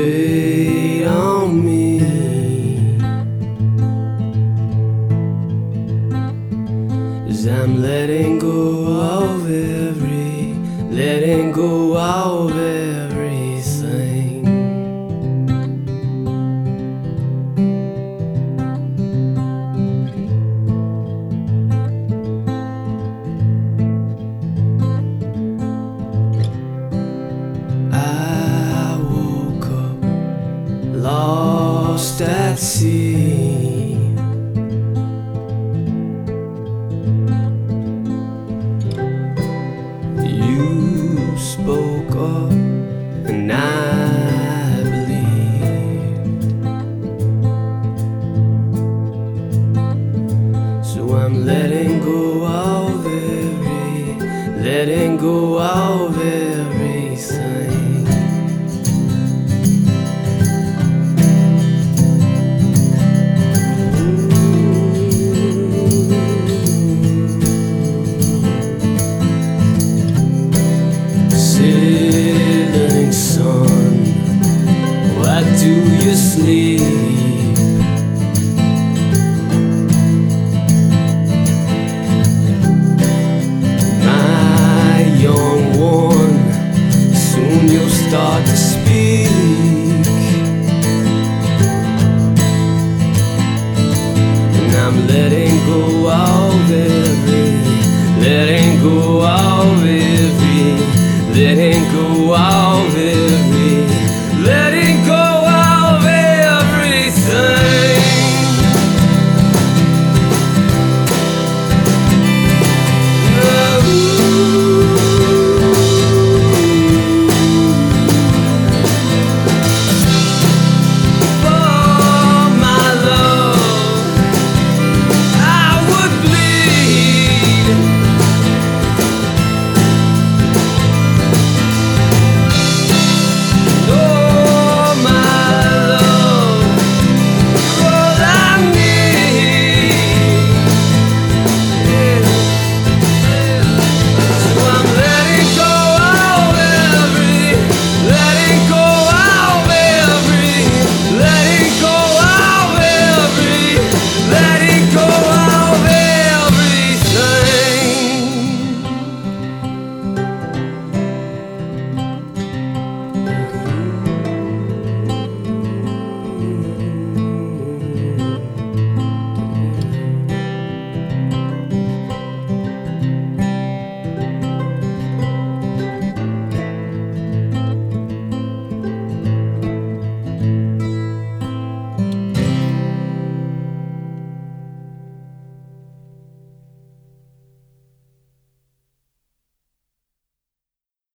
wait on me. 'Cause I'm letting go of letting go of everything. I woke up lost at sea. You spoke up and I believed. So I'm letting go of letting go of everything. Setting sun, why do you sleep?